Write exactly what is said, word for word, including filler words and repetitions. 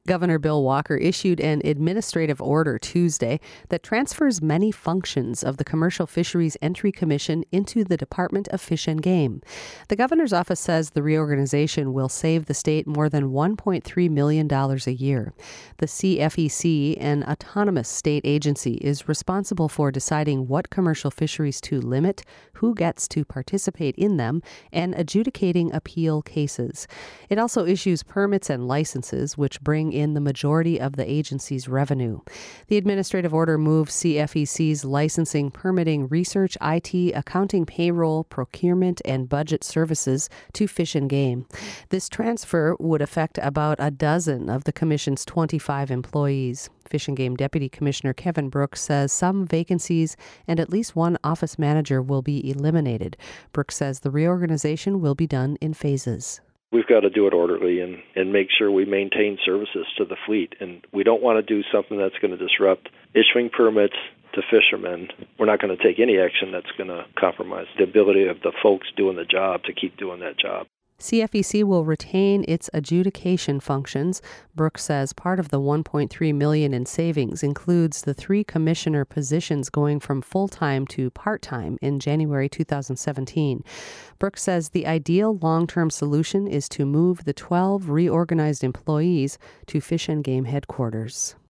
Governor Bill Walker issued an administrative order Tuesday that transfers many functions of the Commercial Fisheries Entry Commission into the Department of Fish and Game. The governor's office says the reorganization will save the state more than one point three million dollars a year. The C F E C, an autonomous state agency, is responsible for deciding what commercial fisheries to limit, who gets to participate in them, and adjudicating appeal cases. It also issues permits and licenses, which bring in the majority of the agency's revenue. The administrative order moves C F E C's licensing, permitting, research, I T, accounting, payroll, procurement, and budget services to Fish and Game. This transfer would affect about a dozen of the commission's twenty-five employees. Fish and Game Deputy Commissioner Kevin Brooks says some vacancies and at least one office manager will be eliminated. Brooks says the reorganization will be done in phases. We've got to do it orderly and, and make sure we maintain services to the fleet. And we don't want to do something that's going to disrupt issuing permits to fishermen. We're not going to take any action that's going to compromise the ability of the folks doing the job to keep doing that job. C F E C will retain its adjudication functions. Brooks says part of the one point three million dollars in savings includes the three commissioner positions going from full-time to part-time in January two thousand seventeen. Brooks says the ideal long-term solution is to move the twelve reorganized employees to Fish and Game headquarters.